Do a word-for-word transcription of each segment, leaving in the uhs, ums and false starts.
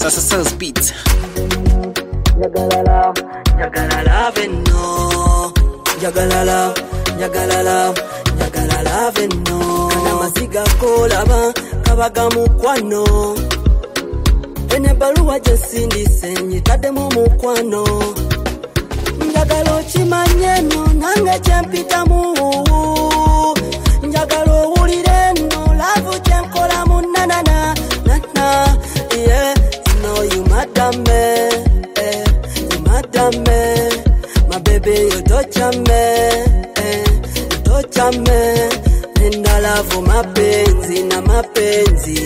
Sasa Sales Beat. Njagala love, njagala love no. Njagala love, njagala love, njagala love no. Kana masiga kolaba kabaga mukwano. Ene baluwa jesindise nyitade mu mukwano. Njagala ochimanye no nange chempita mu. Njagala owulire no love chenkola mu nanana nana. Yeah, you know you madam me. Me, my baby, you touch me, eh, you touch me, and I love my penzi na mapenzi,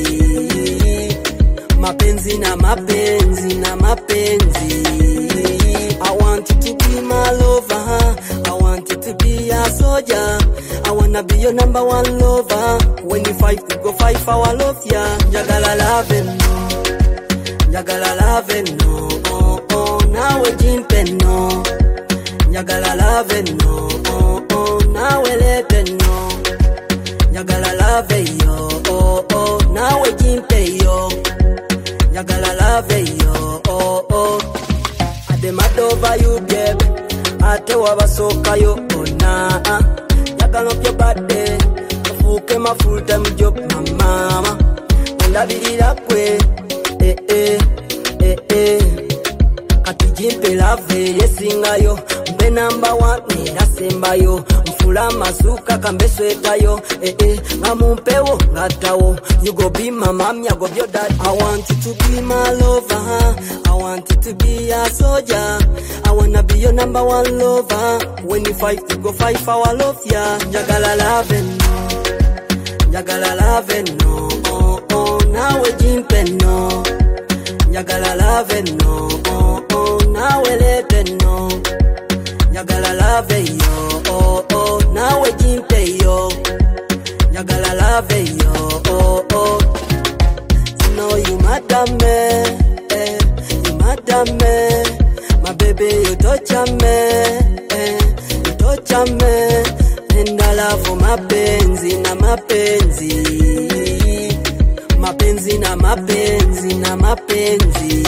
mapenzi na mapenzi na mapenzi. I want you to be my lover, I want you to be a soldier, I wanna be your number one lover. When you fight, we go fight for our love, yeah. Njagala love no, njagala love no. Nawe jimpe no, njagala love no, oh oh. Nawe lete no, njagala love yo, oh oh. Nawe jimpe yo, njagala love yo, oh oh. Ade mad over you babe, ate wabasoka yo ona. Njagala up your body, kafuke ma full time job mama. Ndabirira kwe, eh eh eh eh. Jimpe love yesingayo mbe number one nina sembayo mfula masuka kambe swetayo eh eh ngamumpewo ngatawo. You go be my mom, you go be your dad. I want you to be my lover, I want you to be a soldier, I wanna be your number one lover. When you fight, you go fight for our love, yeah. Njagala love no, njagala love no, oh oh. Nawe jimpe no, njagala love no, oh oh. Nawe lete no, njagala love yo, oh oh. Nawe jimpe yo, njagala love yo, oh oh. You know you madam me, eh, you madam me. My baby you touch me, eh, you touch me. And I love mapenzi na mapenzi, mapenzi na mapenzi na mapenzi.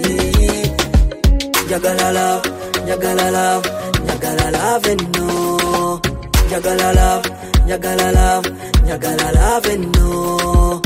Njagala love, njagala love, njagala love no. Njagala love, njagala love, njagala love no.